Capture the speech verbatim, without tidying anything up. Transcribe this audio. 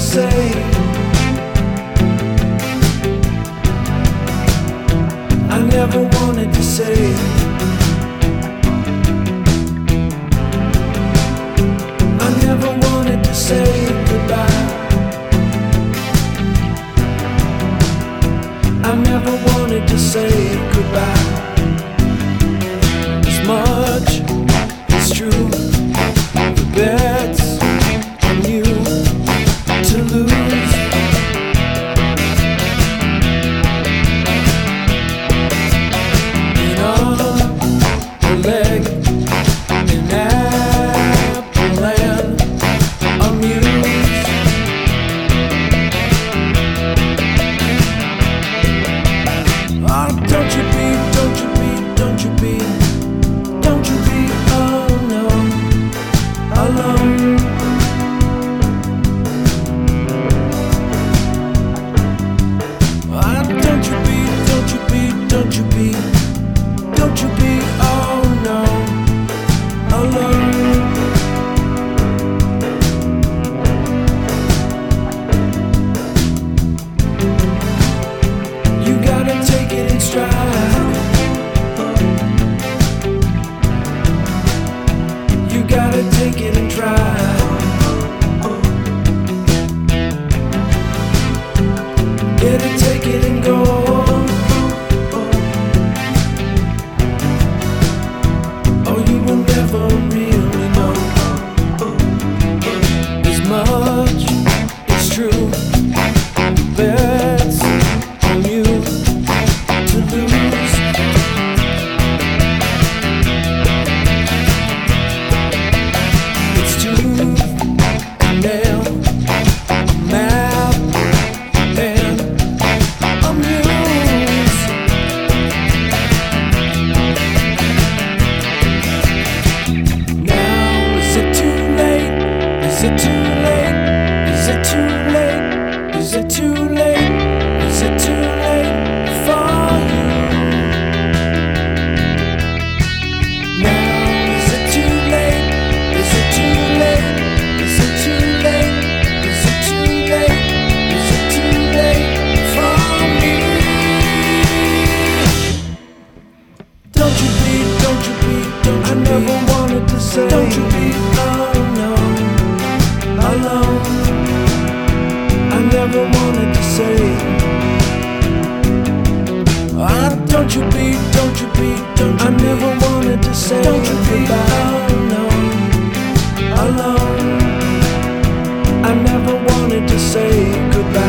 say. I never wanted to say. I never wanted to say goodbye. I never wanted to say goodbye. As much is true, the bet's on you to lose. In a leg, in apple land, amused. Oh, don't you be, don't you be, don't you be, don't you be, oh no, alone. Oh, don't you be, don't you be, don't you be, don't you be, oh no, alone. You gotta take it in stride. You gotta take it and try. Get it, take it and go. Oh, you will never really know. As much is true, bet's on you to lose. It's tooth and nail, map and amuse. Now is it too late? Is it too late? Is it too late? Is it too late? Is it too late for you? Now is it too late? Is it too late? Is it too late? Is it too late? Is it too late for me? Don't you be, don't you be, don't you I be. Never wanted to say. Don't you be, oh no, alone. I never wanted to say. Ah, don't you be, don't you be, don't you I be. Never wanted to say. Don't you be, oh no, alone. I never wanted to say goodbye.